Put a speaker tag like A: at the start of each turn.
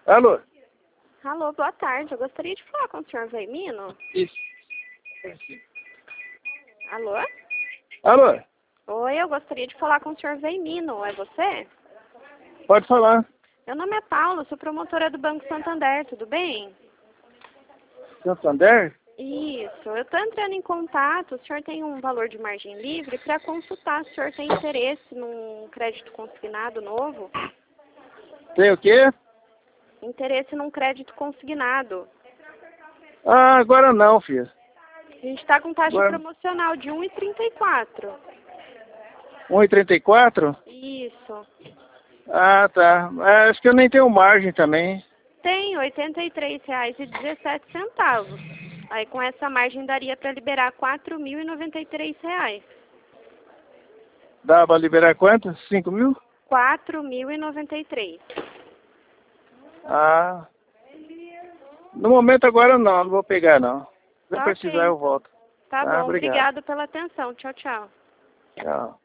A: Alô?
B: Alô, boa tarde. Eu gostaria de falar com o senhor Veimino.
A: Isso.
B: Alô?
A: Alô?
B: Oi, eu gostaria de falar com o senhor Veimino. É você?
A: Pode falar.
B: Meu nome é Paula, sou promotora do Banco Santander, tudo bem?
A: Santander?
B: Isso, eu estou entrando em contato, o senhor tem um valor de margem livre para consultar se o senhor tem interesse num crédito consignado novo.
A: Tem o quê?
B: Interesse num crédito consignado.
A: Ah, agora não, filho.
B: A gente está com taxa
A: Agora...
B: promocional de 1,34.
A: 1,34?
B: Isso.
A: Ah, tá. Acho que eu nem tenho margem também.
B: Tem R$ 83,17. Aí com essa margem daria para liberar R$ 4.093.
A: Dá pra liberar quanto? 5 mil?
B: R$ 4.093.
A: Ah. No momento agora não vou pegar não. Se eu
B: Tá ok,
A: precisar eu
B: então.
A: volto.
B: Tá
A: Tá,
B: bom,
A: obrigado.
B: obrigado pela atenção. Tchau, tchau.
A: Tchau.